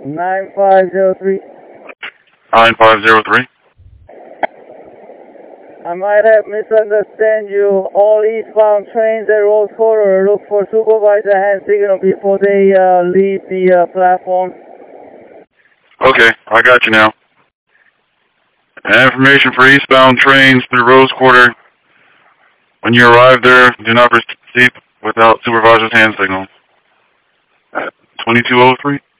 9503. 9503. I might have misunderstood you. All eastbound trains at Rose Quarter look for supervisor hand signal before they leave the platform. Okay, I got you now. Information for eastbound trains through Rose Quarter. When you arrive there, do not proceed without supervisor's hand signal. 2203.